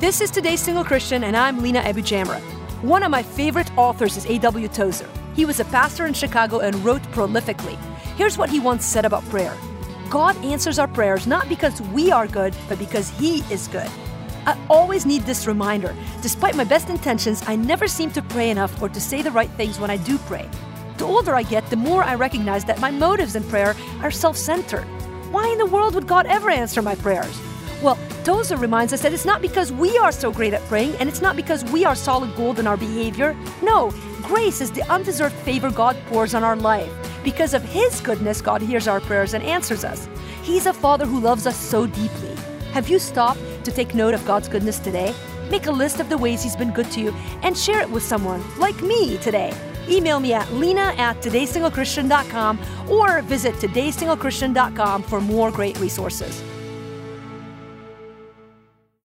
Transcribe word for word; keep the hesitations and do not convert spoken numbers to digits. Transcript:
This is Today's Single Christian, and I'm Lina Abu-Jamra. One of my favorite authors is A W Tozer. He was a pastor in Chicago and wrote prolifically. Here's what he once said about prayer. God answers our prayers not because we are good, but because He is good. I always need this reminder. Despite my best intentions, I never seem to pray enough or to say the right things when I do pray. The older I get, the more I recognize that my motives in prayer are self-centered. Why in the world would God ever answer my prayers? Well, Tozer reminds us that it's not because we are so great at praying, and it's not because we are solid gold in our behavior. No, grace is the undeserved favor God pours on our life. Because of His goodness, God hears our prayers and answers us. He's a Father who loves us so deeply. Have you stopped to take note of God's goodness today? Make a list of the ways He's been good to you and share it with someone like me today. Email me at lina at todays single christian dot com or visit todays single christian dot com for more great resources.